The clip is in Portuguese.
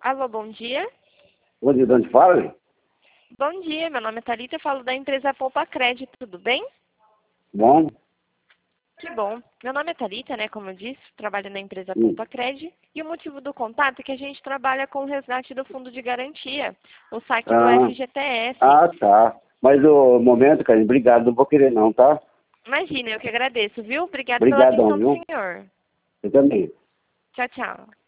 Alô, bom dia. Bom dia, de onde fala? Bom dia, meu nome é Thalita, eu falo da empresa Poupa Crédito, tudo bem? Bom? Que bom. Meu nome é Thalita, né, como eu disse, trabalho na empresa Poupa Crédito, e o motivo do contato é que a gente trabalha com o resgate do fundo de garantia, o saque do FGTS. Tá. Mas o momento, cara, obrigado, não vou querer não, tá? Imagina, eu que agradeço, viu? Obrigada pela Obrigadão, atenção do viu? senhor. Eu também. Tchau, tchau.